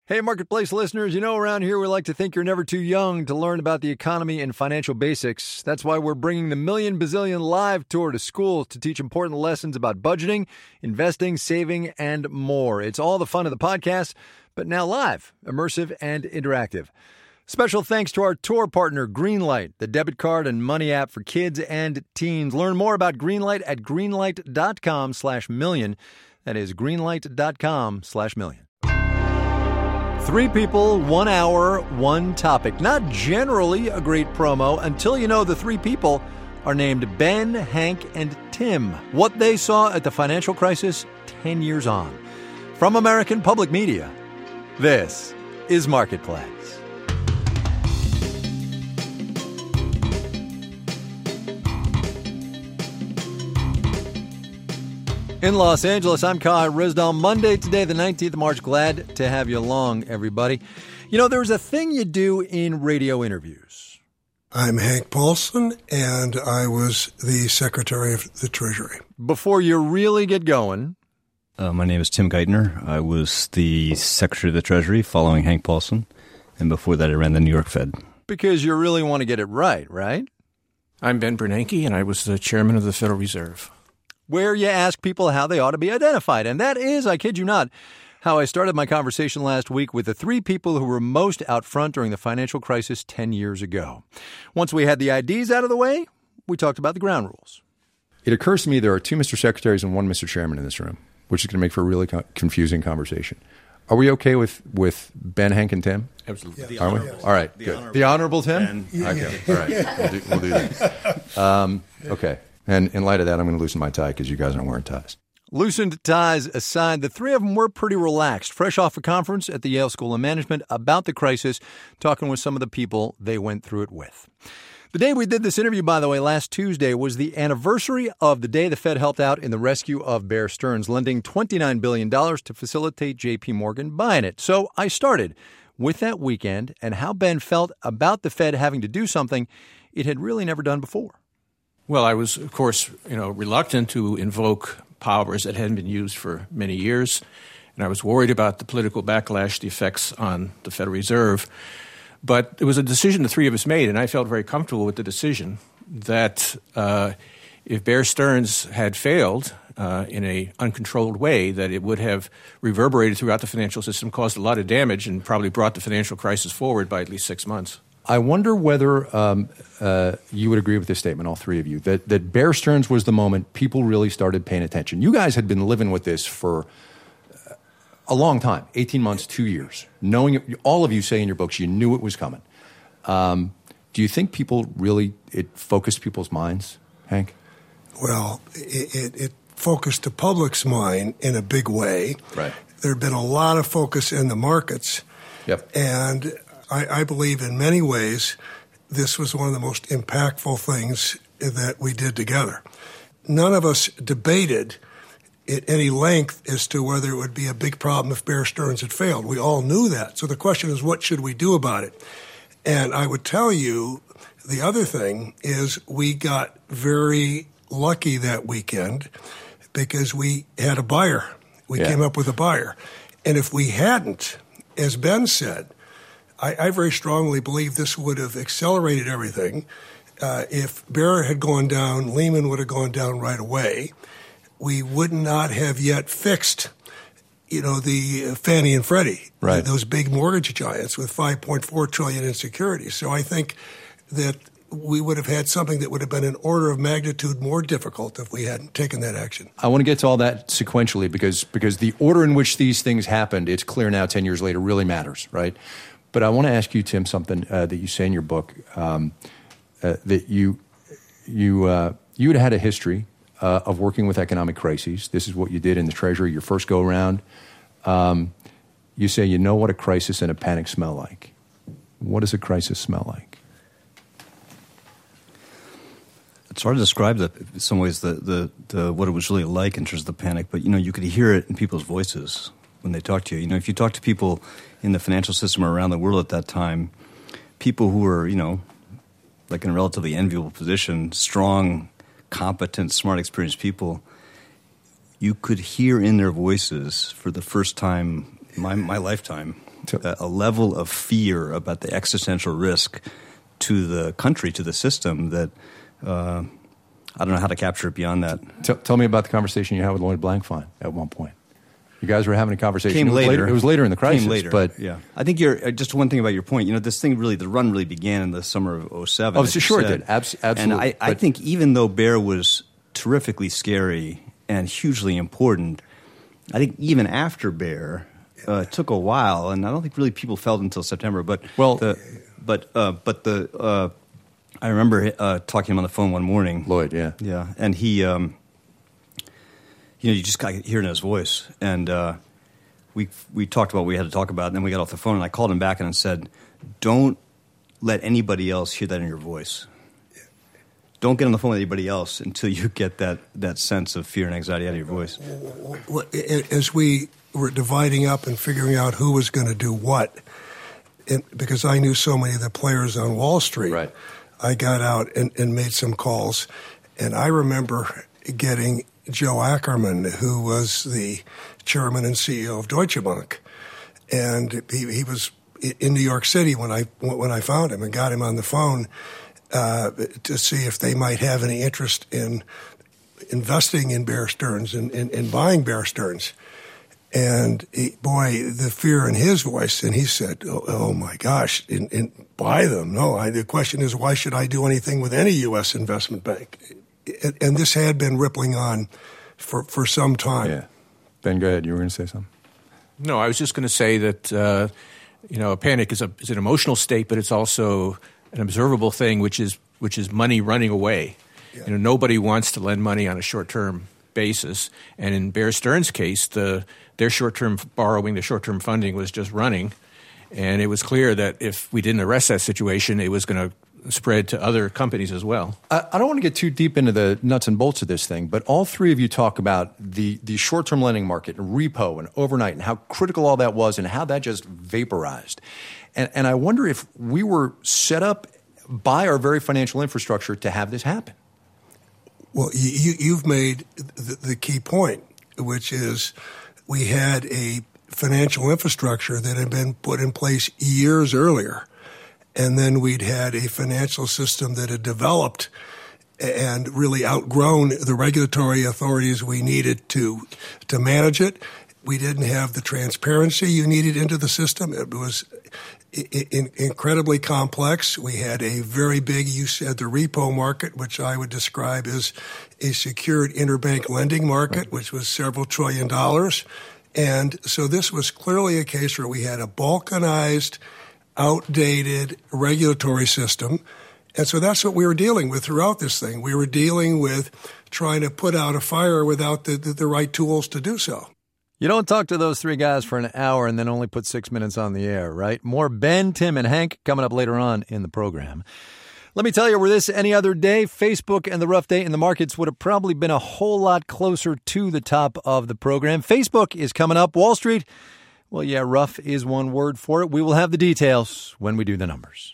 Hey, Marketplace listeners, you know around here we like to think you're never too young to learn about the economy and financial basics. That's why we're bringing the Million Bazillion Live Tour to schools to teach important lessons about budgeting, investing, saving, and more. It's all the fun of the podcast, but now live, immersive, and interactive. Special thanks to our tour partner, Greenlight, the debit card and money app for kids and teens. Learn more about Greenlight at greenlight.com/million. That is greenlight.com/million. 3 people, 1 hour, 1 topic. Not generally a great promo until you know the 3 people are named Ben, Hank, and Tim. What they saw at the financial crisis 10 years on. From American Public Media, this is Marketplace. In Los Angeles, I'm Kai Ryssdal. Monday today, the 19th of March. Glad to have you along, everybody. You know, there's a thing you do in radio interviews. I'm Hank Paulson, and I was the Secretary of the Treasury. Before you really get going... my name is Tim Geithner. I was the Secretary of the Treasury following Hank Paulson, and before that I ran the New York Fed. Because you really want to get it right, right? I'm Ben Bernanke, and I was the Chairman of the Federal Reserve. Where you ask people how they ought to be identified. And that is, I kid you not, how I started my conversation last week with the 3 people who were most out front during the financial crisis 10 years ago. Once we had the IDs out of the way, we talked about the ground rules. It occurs to me there are 2 Mr. Secretaries and 1 Mr. Chairman in this room, which is going to make for a really confusing conversation. Are we okay with Ben, Hank, and Tim? Absolutely. Are we? All right, good. The Honorable Tim? Okay, all right. We'll do that. Okay. And in light of that, I'm going to loosen my tie because you guys aren't wearing ties. Loosened ties aside, the 3 of them were pretty relaxed, fresh off a conference at the Yale School of Management about the crisis, talking with some of the people they went through it with. The day we did this interview, by the way, last Tuesday, was the anniversary of the day the Fed helped out in the rescue of Bear Stearns, lending $29 billion to facilitate J.P. Morgan buying it. So I started with that weekend and how Ben felt about the Fed having to do something it had really never done before. Well, I was, of course, reluctant to invoke powers that hadn't been used for many years, and I was worried about the political backlash, the effects on the Federal Reserve. But it was a decision the 3 of us made, and I felt very comfortable with the decision that if Bear Stearns had failed in an uncontrolled way, that it would have reverberated throughout the financial system, caused a lot of damage, and probably brought the financial crisis forward by at least 6 months. I wonder whether you would agree with this statement, all 3 of you, that Bear Stearns was the moment people really started paying attention. You guys had been living with this for a long time, 18 months, 2 years, knowing it, all of you say in your books you knew it was coming. Do you think it focused people's minds, Hank? Well, it focused the public's mind in a big way. Right. There had been a lot of focus in the markets. Yep. And I believe in many ways this was one of the most impactful things that we did together. None of us debated at any length as to whether it would be a big problem if Bear Stearns had failed. We all knew that. So the question is, what should we do about it? And I would tell you the other thing is we got very lucky that weekend because we had a buyer. We came up with a buyer. And if we hadn't, as Ben said, I very strongly believe this would have accelerated everything. If Bear had gone down, Lehman would have gone down right away. We would not have yet fixed, the Fannie and Freddie, right, those big mortgage giants with $5.4 trillion in securities. So I think that we would have had something that would have been an order of magnitude more difficult if we hadn't taken that action. I want to get to all that sequentially because the order in which these things happened, it's clear now 10 years later, really matters, right? But I want to ask you, Tim, something that you say in your book, that you had a history of working with economic crises. This is what you did in the Treasury, your first go-around. You say you know what a crisis and a panic smell like. What does a crisis smell like? It's hard to describe in some ways the what it was really like in terms of the panic, but you could hear it in people's voices when they talk to you. If you talk to people in the financial system around the world at that time, people who were, like in a relatively enviable position, strong, competent, smart, experienced people, you could hear in their voices for the first time in my lifetime a level of fear about the existential risk to the country, to the system, that I don't know how to capture it beyond that. Tell me about the conversation you had with Lloyd Blankfein at one point. You guys were having a conversation. Came later. It was later in the crisis. Came later. But yeah, I think you're just one thing about your point. This thing really, the run really began in the summer of 2007. Oh, sure it did. Absolutely. And I think even though Bear was terrifically scary and hugely important, I think even after Bear, it took a while, and I don't think really people felt until September. But I remember talking to him on the phone one morning. Lloyd, yeah, and he. You just got to hear it in his voice. And we talked about what we had to talk about, and then we got off the phone, and I called him back and I said, don't let anybody else hear that in your voice. Don't get on the phone with anybody else until you get that sense of fear and anxiety out of your voice. As we were dividing up and figuring out who was going to do what, because I knew so many of the players on Wall Street, right. I got out and made some calls. And I remember getting Joe Ackerman, who was the chairman and CEO of Deutsche Bank, and he was in New York City when I found him and got him on the phone to see if they might have any interest in investing in Bear Stearns and buying Bear Stearns. And the fear in his voice, and he said, "Oh my gosh, and buy them? No, the question is, why should I do anything with any U.S. investment bank?" And this had been rippling on for some time. Yeah. Ben, go ahead. You were going to say something? No, I was just going to say that a panic is an emotional state, but it's also an observable thing, which is money running away. Yeah. Nobody wants to lend money on a short-term basis, and in Bear Stearns' case, their short-term borrowing, the short-term funding was just running, and it was clear that if we didn't arrest that situation, it was going to spread to other companies as well. I don't want to get too deep into the nuts and bolts of this thing, but all three of you talk about the short-term lending market and repo and overnight and how critical all that was and how that just vaporized. And I wonder if we were set up by our very financial infrastructure to have this happen. Well, you've made the key point, which is we had a financial infrastructure that had been put in place years earlier. And then we'd had a financial system that had developed and really outgrown the regulatory authorities we needed to manage it. We didn't have the transparency you needed into the system. It was incredibly complex. We had a very big, you said, the repo market, which I would describe as a secured interbank lending market, which was several $1 trillion. And so this was clearly a case where we had a balkanized, outdated regulatory system. And so that's what we were dealing with throughout this thing. We were dealing with trying to put out a fire without the right tools to do so. You don't talk to those three guys for an hour and then only put 6 minutes on the air, right? More Ben, Tim, and Hank coming up later on in the program. Let me tell you, were this any other day, Facebook and the rough day in the markets would have probably been a whole lot closer to the top of the program. Facebook is coming up. Wall Street, well, yeah, rough is one word for it. We will have the details when we do the numbers.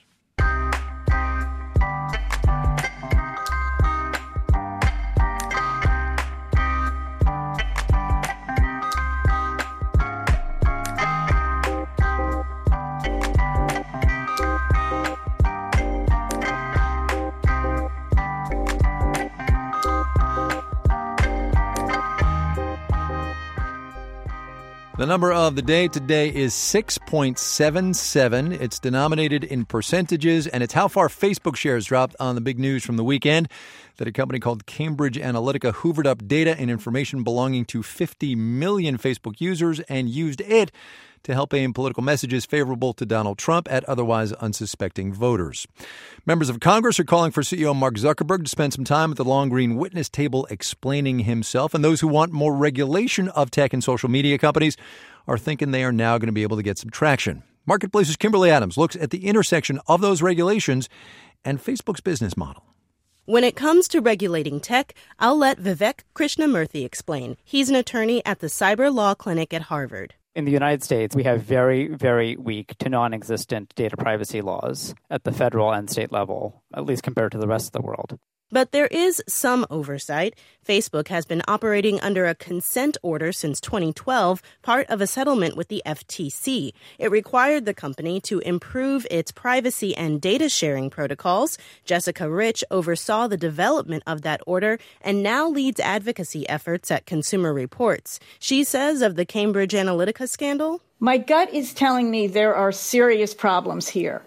The number of the day today is 6.77. It's denominated in percentages, and it's how far Facebook shares dropped on the big news from the weekend that a company called Cambridge Analytica hoovered up data and information belonging to 50 million Facebook users and used it to help aim political messages favorable to Donald Trump at otherwise unsuspecting voters. Members of Congress are calling for CEO Mark Zuckerberg to spend some time at the Long Green witness table explaining himself. And those who want more regulation of tech and social media companies are thinking they are now going to be able to get some traction. Marketplace's Kimberly Adams looks at the intersection of those regulations and Facebook's business model. When it comes to regulating tech, I'll let Vivek Krishnamurthy explain. He's an attorney at the Cyber Law Clinic at Harvard. In the United States, we have very, very weak to non-existent data privacy laws at the federal and state level, at least compared to the rest of the world. But there is some oversight. Facebook has been operating under a consent order since 2012, part of a settlement with the FTC. It required the company to improve its privacy and data sharing protocols. Jessica Rich oversaw the development of that order and now leads advocacy efforts at Consumer Reports. She says of the Cambridge Analytica scandal, "My gut is telling me there are serious problems here.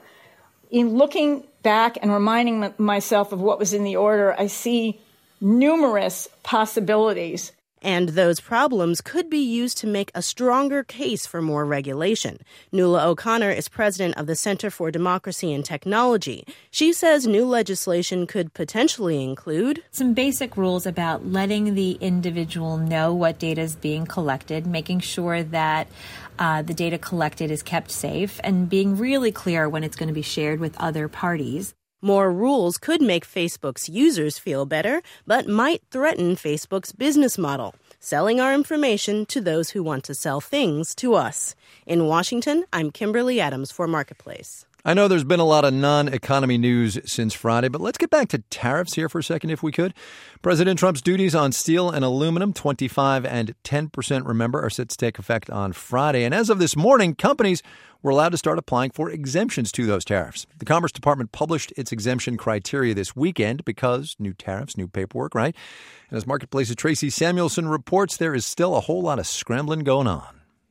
In looking back and reminding myself of what was in the order, I see numerous possibilities." And those problems could be used to make a stronger case for more regulation. Nuala O'Connor is president of the Center for Democracy and Technology. She says new legislation could potentially include some basic rules about letting the individual know what data is being collected, making sure that the data collected is kept safe, and being really clear when it's going to be shared with other parties. More rules could make Facebook's users feel better, but might threaten Facebook's business model, selling our information to those who want to sell things to us. In Washington, I'm Kimberly Adams for Marketplace. I know there's been a lot of non-economy news since Friday, but let's get back to tariffs here for a second if we could. President Trump's duties on steel and aluminum, 25% and 10%, remember, are set to take effect on Friday. And as of this morning, companies were allowed to start applying for exemptions to those tariffs. The Commerce Department published its exemption criteria this weekend because new tariffs, new paperwork, right? And as Marketplace's Tracy Samuelson reports, there is still a whole lot of scrambling going on.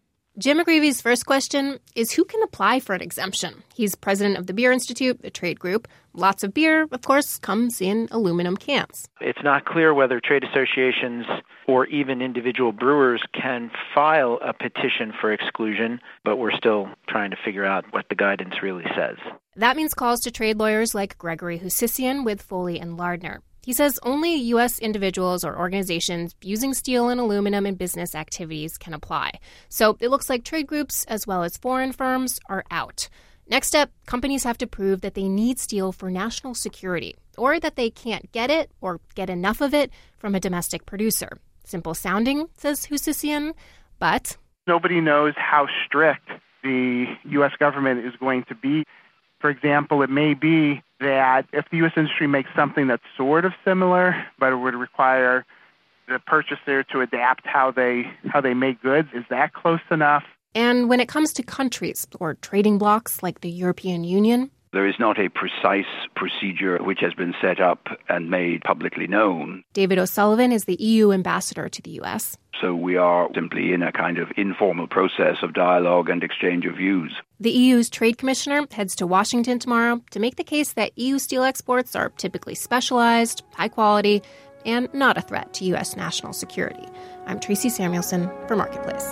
Jim McGreevy's first question is who can apply for an exemption? He's president of the Beer Institute, a trade group. Lots of beer, of course, comes in aluminum cans. It's not clear whether trade associations or even individual brewers can file a petition for exclusion, but we're still trying to figure out what the guidance really says. That means calls to trade lawyers like Gregory Husissian with Foley and Lardner. He says only U.S. individuals or organizations using steel and aluminum in business activities can apply. So it looks like trade groups as well as foreign firms are out. Next step, companies have to prove that they need steel for national security or that they can't get it or get enough of it from a domestic producer. Simple sounding, says Husissian, but nobody knows how strict the U.S. government is going to be. For example, it may be that if the U.S. industry makes something that's sort of similar, but it would require the purchaser to adapt how they make goods, is that close enough? And when it comes to countries or trading blocs like the European Union, there is not a precise procedure which has been set up and made publicly known. David O'Sullivan is the EU ambassador to the U.S. So we are simply in a kind of informal process of dialogue and exchange of views. The EU's trade commissioner heads to Washington tomorrow to make the case that EU steel exports are typically specialized, high quality, and not a threat to U.S. national security. I'm Tracy Samuelson for Marketplace.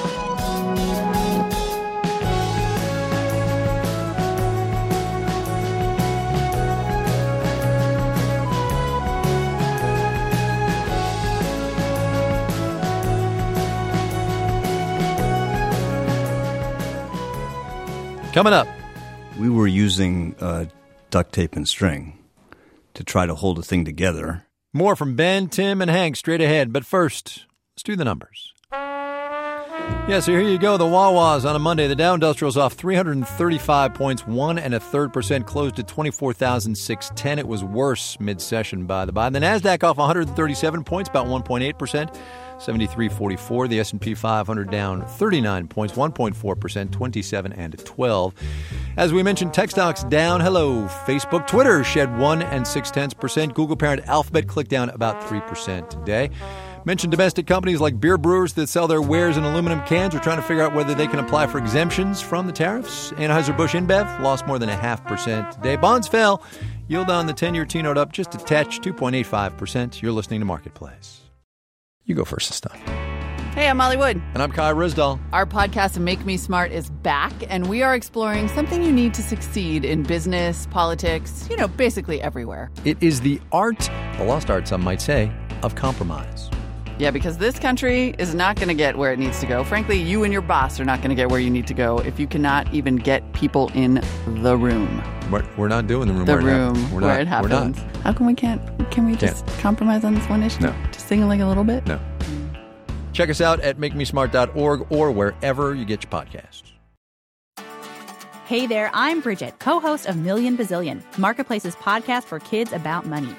Coming up, we were using duct tape and string to try to hold a thing together. More from Ben, Tim, and Hank straight ahead. But first, let's do the numbers. Yeah, so here you go. The Wawas on a Monday. The Dow Industrial's off 335 points, 1 1/3%, closed at 24,610. It was worse mid-session, by the by. The Nasdaq off 137 points, about 1.8%. 73.44. The S&P 500 down 39 points, 1.4%, 27 and 12. As we mentioned, tech stocks down. Hello, Facebook. Twitter shed 1 6/10%. Google parent Alphabet clicked down about 3% today. Mentioned domestic companies like beer brewers that sell their wares in aluminum cans are trying to figure out whether they can apply for exemptions from the tariffs. Anheuser-Busch InBev lost more than 0.5% today. Bonds fell. Yield on the 10-year T-note up just a touch, 2.85%. You're listening to Marketplace. You go first this time. Hey, I'm Molly Wood. And I'm Kai Risdall. Our podcast, Make Me Smart, is back, and we are exploring something you need to succeed in business, politics, basically everywhere. It is the art, the lost art, some might say, of compromise. Yeah, because this country is not going to get where it needs to go. Frankly, you and your boss are not going to get where you need to go if you cannot even get people in the room. We're not doing the room where it happens. How come we can't? Can we just compromise on this one issue? No. Just sing like a little bit? No. Check us out at makemesmart.org or wherever you get your podcasts. Hey there, I'm Bridget, co-host of Million Bazillion, Marketplace's podcast for kids about money.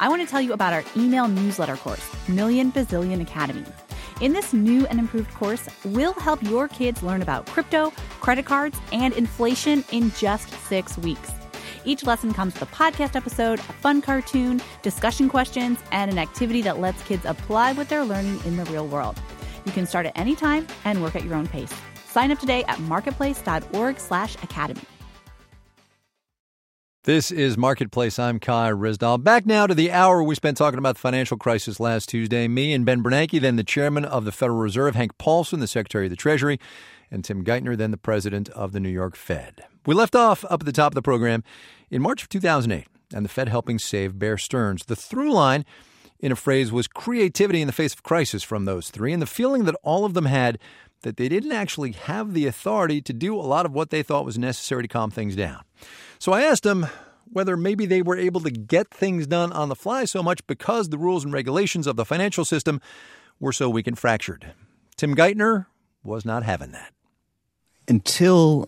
I want to tell you about our email newsletter course, Million Bazillion Academy. In this new and improved course, we'll help your kids learn about crypto, credit cards, and inflation in just 6 weeks. Each lesson comes with a podcast episode, a fun cartoon, discussion questions, and an activity that lets kids apply what they're learning in the real world. You can start at any time and work at your own pace. Sign up today at marketplace.org/academy. This is Marketplace. I'm Kai Ryssdal. Back now to the hour we spent talking about the financial crisis last Tuesday. Me and Ben Bernanke, then the chairman of the Federal Reserve, Hank Paulson, the Secretary of the Treasury, and Tim Geithner, then the president of the New York Fed. We left off up at the top of the program in March of 2008, and the Fed helping save Bear Stearns. The through line in a phrase was creativity in the face of crisis from those three, and the feeling that all of them had that they didn't actually have the authority to do a lot of what they thought was necessary to calm things down. So I asked them whether maybe they were able to get things done on the fly so much because the rules and regulations of the financial system were so weak and fractured. Tim Geithner was not having that. Until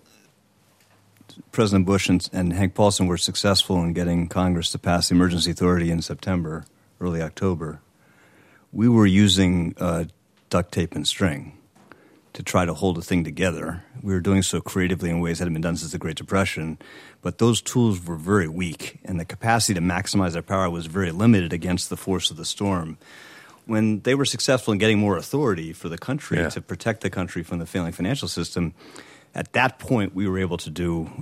President Bush and Hank Paulson were successful in getting Congress to pass the emergency authority in September, early October, we were using duct tape and string to try to hold the thing together. We were doing so creatively in ways that hadn't been done since the Great Depression, but those tools were very weak, and the capacity to maximize their power was very limited against the force of the storm. When they were successful in getting more authority for the country to protect the country from the failing financial system, at that point we were able to do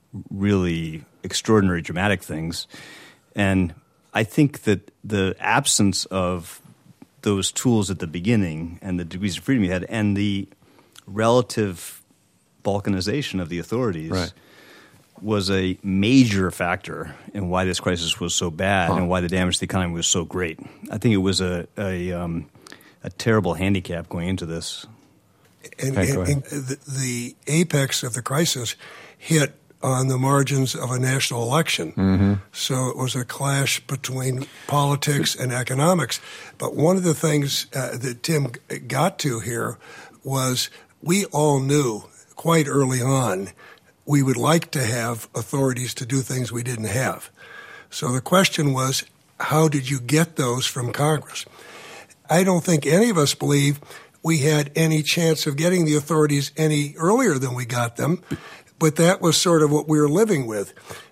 really extraordinary, dramatic things. And I think that the absence of those tools at the beginning and the degrees of freedom you had and the relative balkanization of the authorities was a major factor in why this crisis was so bad and why the damage to the economy was so great. I think it was a terrible handicap going into this. And the apex of the crisis hit on the margins of a national election. Mm-hmm. So it was a clash between politics and economics. But one of the things that Tim got to here was we all knew quite early on we would like to have authorities to do things we didn't have. So the question was, how did you get those from Congress? I don't think any of us believe we had any chance of getting the authorities any earlier than we got them. But that was sort of what we were living with,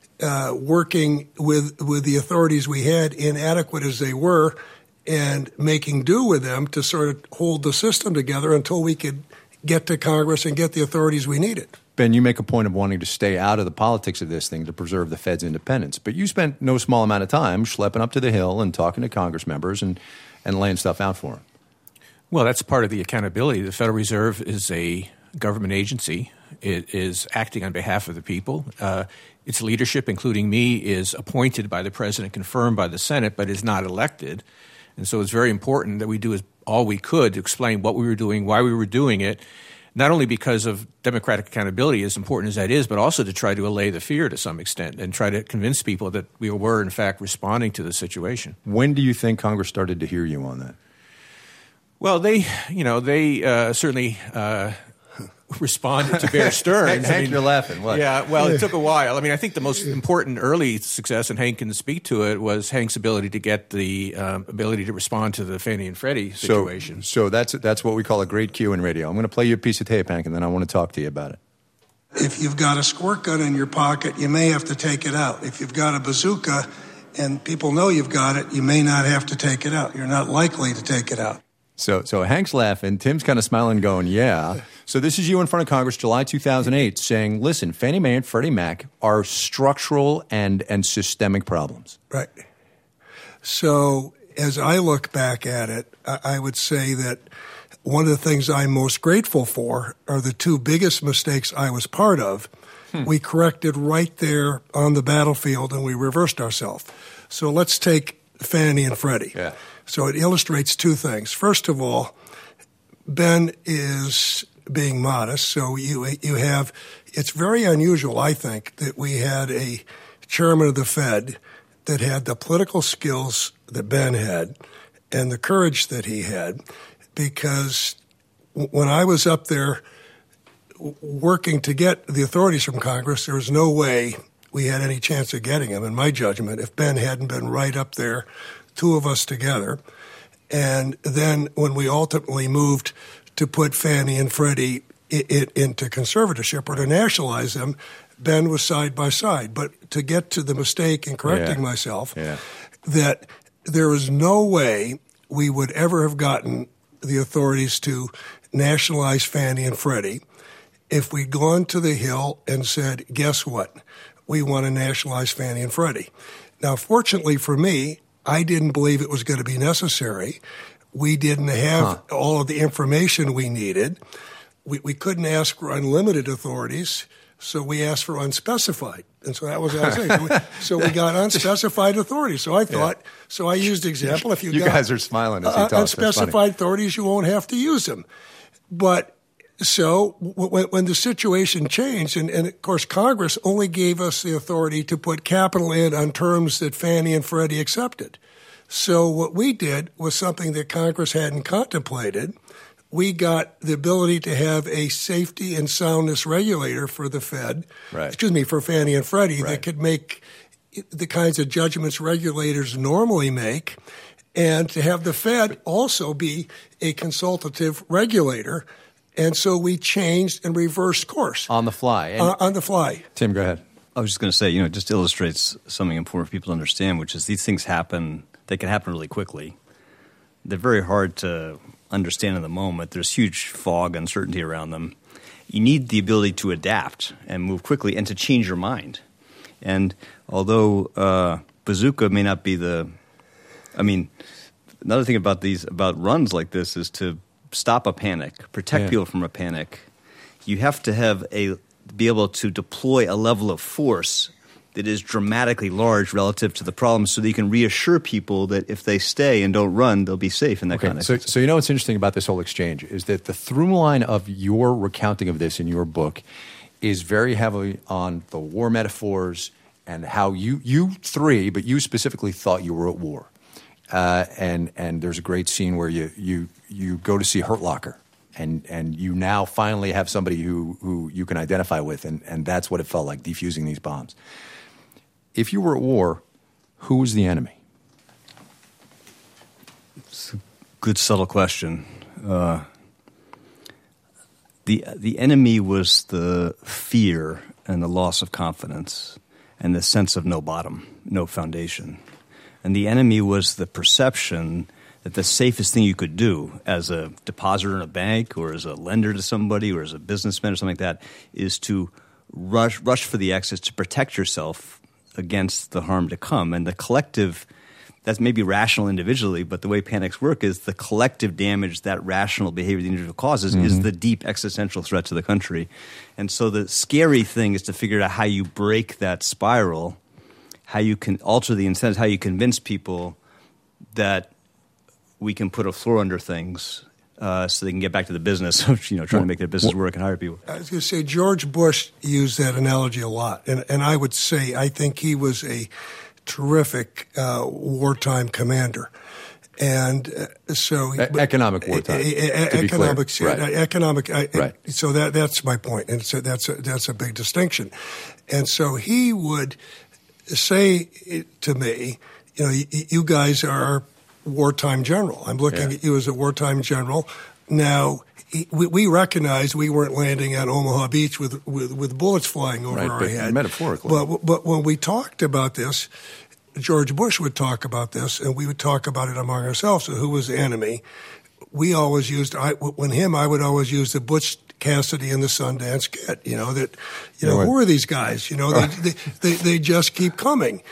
working with the authorities we had, inadequate as they were, and making do with them to sort of hold the system together until we could get to Congress and get the authorities we needed. Ben, you make a point of wanting to stay out of the politics of this thing to preserve the Fed's independence. But you spent no small amount of time schlepping up to the Hill and talking to Congress members and laying stuff out for them. Well, that's part of the accountability. The Federal Reserve is a government agency. It is acting on behalf of the people. Its leadership, including me, is appointed by the president, confirmed by the Senate, but is not elected. And so it's very important that we do all we could to explain what we were doing, why we were doing it, not only because of democratic accountability, as important as that is, but also to try to allay the fear to some extent and try to convince people that we were, in fact, responding to the situation. When do you think Congress started to hear you on that? Well, they certainly responded to Bear Stearns. Hank, you're laughing. What? Yeah, well, it took a while. I mean, I think the most important early success, and Hank can speak to it, was Hank's ability to get the ability to respond to the Fannie and Freddie situation. So that's what we call a great cue in radio. I'm going to play you a piece of tape, Hank, and then I want to talk to you about it. If you've got a squirt gun in your pocket, you may have to take it out. If you've got a bazooka and people know you've got it, you may not have to take it out. You're not likely to take it out. So Hank's laughing. Tim's kind of smiling, going, yeah. So this is you in front of Congress, July 2008, saying, listen, Fannie Mae and Freddie Mac are structural and systemic problems. Right. So as I look back at it, I would say that one of the things I'm most grateful for are the two biggest mistakes I was part of. We corrected right there on the battlefield, and we reversed ourselves. So let's take Fannie and Freddie. Yeah. So it illustrates two things. First of all, Ben is being modest. So you have – it's very unusual, I think, that we had a chairman of the Fed that had the political skills that Ben had and the courage that he had, because when I was up there working to get the authorities from Congress, there was no way we had any chance of getting him, in my judgment, if Ben hadn't been right up there, two of us together. And then when we ultimately moved to put Fannie and Freddie into conservatorship or to nationalize them, Ben was side by side. But to get to the mistake in correcting myself, that there was no way we would ever have gotten the authorities to nationalize Fannie and Freddie if we'd gone to the Hill and said, guess what? We want to nationalize Fannie and Freddie. Now, fortunately for me, I didn't believe it was going to be necessary. We didn't have all of the information we needed. We couldn't ask for unlimited authorities, so we asked for unspecified. And so that was what I was saying. So we got unspecified authorities. So I thought, so I used the example. If you guys are smiling as you talk. Unspecified authorities, you won't have to use them. But so when the situation changed, and of course Congress only gave us the authority to put capital in on terms that Fannie and Freddie accepted. So what we did was something that Congress hadn't contemplated. We got the ability to have a safety and soundness regulator for the Fed, for Fannie and Freddie, that could make the kinds of judgments regulators normally make, and to have the Fed also be a consultative regulator. And so we changed and reversed course. On the fly. On the fly. Tim, go ahead. I was just going to say, it just illustrates something important for people to understand, which is these things happen. They can happen really quickly. They're very hard to understand in the moment. There's huge fog, uncertainty around them. You need the ability to adapt and move quickly and to change your mind. And although bazooka may not be another thing about runs like this is to stop a panic, protect people from a panic. You have to be able to deploy a level of force that is dramatically large relative to the problem, so that you can reassure people that if they stay and don't run, they'll be safe in that kind of thing. So what's interesting about this whole exchange is that the through line of your recounting of this in your book is very heavily on the war metaphors and how you three, but you specifically thought you were at war. And there's a great scene where you go to see Hurt Locker, and you now finally have somebody who you can identify with, and that's what it felt like, defusing these bombs. If you were at war, who was the enemy? It's a good, subtle question. The enemy was the fear and the loss of confidence and the sense of no bottom, no foundation. And the enemy was the perception that the safest thing you could do as a depositor in a bank or as a lender to somebody or as a businessman or something like that is to rush for the exits to protect yourself against the harm to come. And the collective, that's maybe rational individually, but the way panics work is the collective damage that rational behavior the individual causes is the deep existential threat to the country. And so the scary thing is to figure out how you break that spiral, how you can alter the incentives, how you convince people that we can put a floor under things so they can get back to the business of trying to make their business work and hire people. I was going to say George Bush used that analogy a lot, and I would say I think he was a terrific wartime commander. And so economic wartime, economics, to be clear. Economic. Right. So that's my point, and so that's a big distinction. And so he would say to me, you guys are wartime general. I'm looking at you as a wartime general. Now, we recognized we weren't landing at Omaha Beach with bullets flying over our head. Metaphorically. But when we talked about this, George Bush would talk about this, and we would talk about it among ourselves. So who was the enemy? We always used, I would always use the Butch Cassidy and the Sundance Kid. Who are these guys? They just keep coming.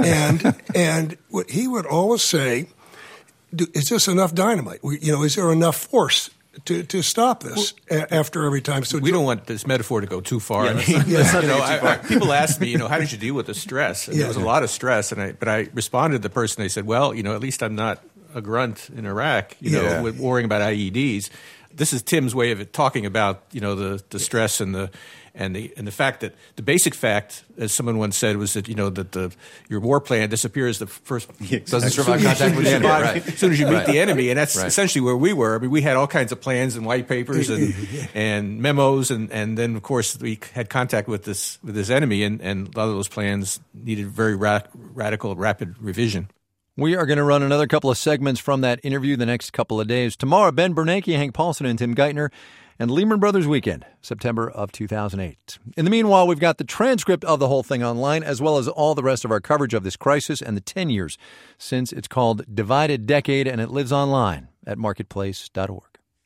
And what he would always say, is this enough dynamite? Is there enough force to stop this after every time? So we don't want this metaphor to go too far. People ask me, how did you deal with the stress? And there was a lot of stress, but I responded to the person. They said, well, at least I'm not a grunt in Iraq, with worrying about IEDs. This is Tim's way of talking about, the stress and the fact that the basic fact, as someone once said, was that your war plan disappears the first doesn't survive contact with the enemy. Right. As soon as you meet the enemy, and that's essentially where we were. I mean, we had all kinds of plans and white papers and memos, and then of course we had contact with this enemy, and a lot of those plans needed very radical, rapid revision. We are going to run another couple of segments from that interview the next couple of days. Tomorrow, Ben Bernanke, Hank Paulson, and Tim Geithner, and Lehman Brothers Weekend, September of 2008. In the meanwhile, we've got the transcript of the whole thing online, as well as all the rest of our coverage of this crisis and the 10 years since it's called Divided Decade, and it lives online at marketplace.org.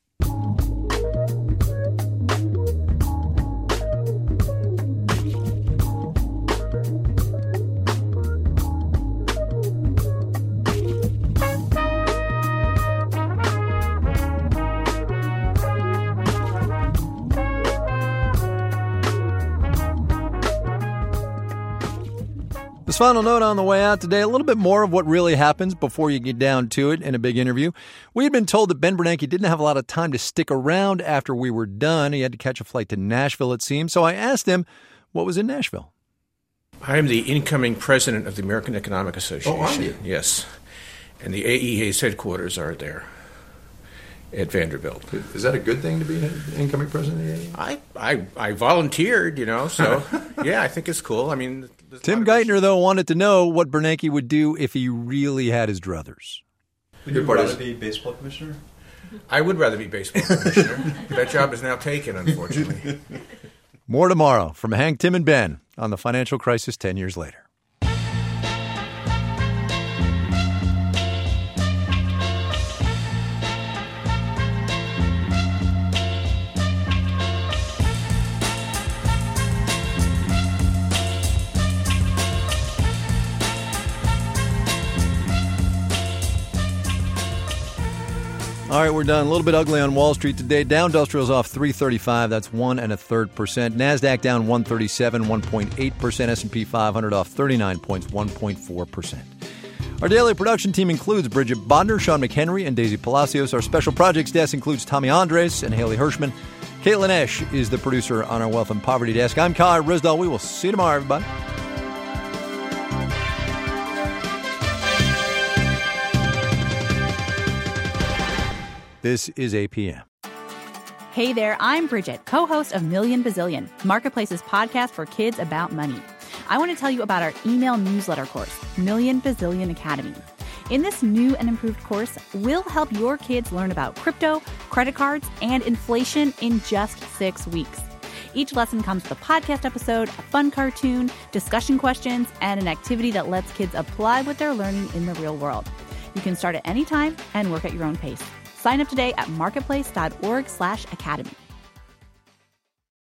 This final note on the way out today, a little bit more of what really happens before you get down to it in a big interview. We had been told that Ben Bernanke didn't have a lot of time to stick around after we were done. He had to catch a flight to Nashville, it seemed. So I asked him what was in Nashville. I am the incoming president of the American Economic Association. Oh, are you? Yes. And the AEA's headquarters are there at Vanderbilt. Is that a good thing to be an incoming president of the AEA? I volunteered, so yeah, I think it's cool. I mean, Tim Geithner, though, wanted to know what Bernanke would do if he really had his druthers. Would you rather be baseball commissioner? I would rather be baseball commissioner. That job is now taken, unfortunately. More tomorrow from Hank, Tim, and Ben on the financial crisis 10 years later. All right, we're done. A little bit ugly on Wall Street today. Dow Industrial's off 335. That's 1 1/3%. NASDAQ down 137, 1.8%. S&P 500 off 39 points, 1.4%. Our daily production team includes Bridget Bodner, Sean McHenry, and Daisy Palacios. Our special projects desk includes Tommy Andres and Haley Hirschman. Caitlin Esch is the producer on our Wealth and Poverty desk. I'm Kai Rizdal. We will see you tomorrow, everybody. This is APM. Hey there, I'm Bridget, co-host of Million Bazillion, Marketplace's podcast for kids about money. I want to tell you about our email newsletter course, Million Bazillion Academy. In this new and improved course, we'll help your kids learn about crypto, credit cards, and inflation in just 6 weeks. Each lesson comes with a podcast episode, a fun cartoon, discussion questions, and an activity that lets kids apply what they're learning in the real world. You can start at any time and work at your own pace. Sign up today at marketplace.org/academy.